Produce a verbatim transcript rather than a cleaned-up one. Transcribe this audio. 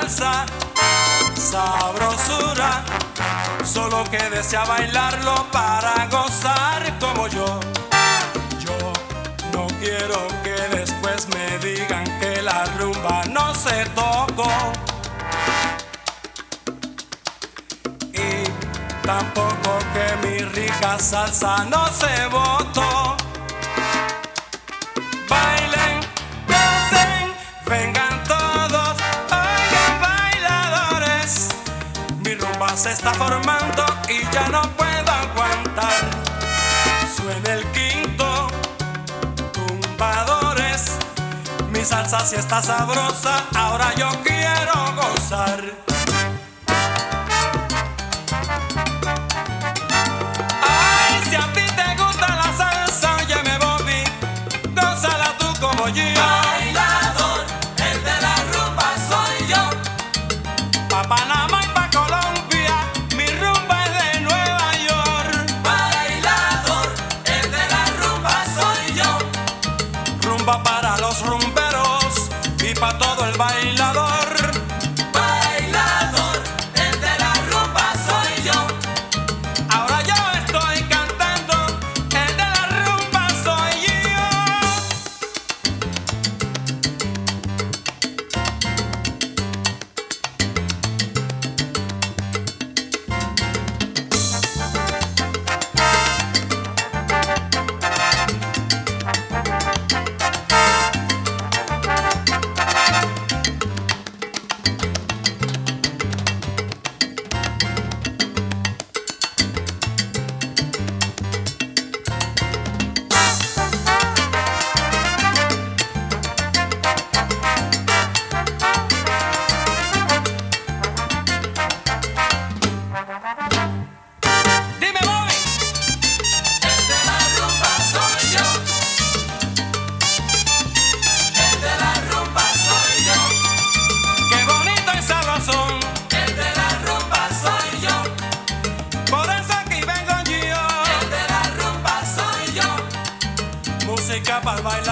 salsa, sabrosura, solo que desea bailarlo para gozar como yo. Yo no quiero que después me digan que la rumba no se tocó, y tampoco que mi rica salsa no se botó. Bailen, gocen, vengan todos, oigan bailadores, mi rumba se está formando y ya no puedo aguantar. Suena el quinto, tumbadores, mi salsa sí está sabrosa, ahora yo quiero gozar. Ay, si a ti te gusta la salsa, óyeme Bobby, gózala tú como yo. Bailador, el de la rumba soy yo. Pa' Panamá y pa' Colombia, mi rumba es de Nueva York. Bailador, el de la rumba soy yo. Rumba para los rumberos y pa' todo el bailador. Bailador, el de la rumba soy yo. Ahora yo estoy cantando, el de la rumba soy yo. Dime Bobby, El de la rumba soy yo. El de la rumba soy yo. qué bonito y sabrosón, El de la rumba soy yo. por eso aquí vengo yo. El de la rumba soy yo. Música para bailar.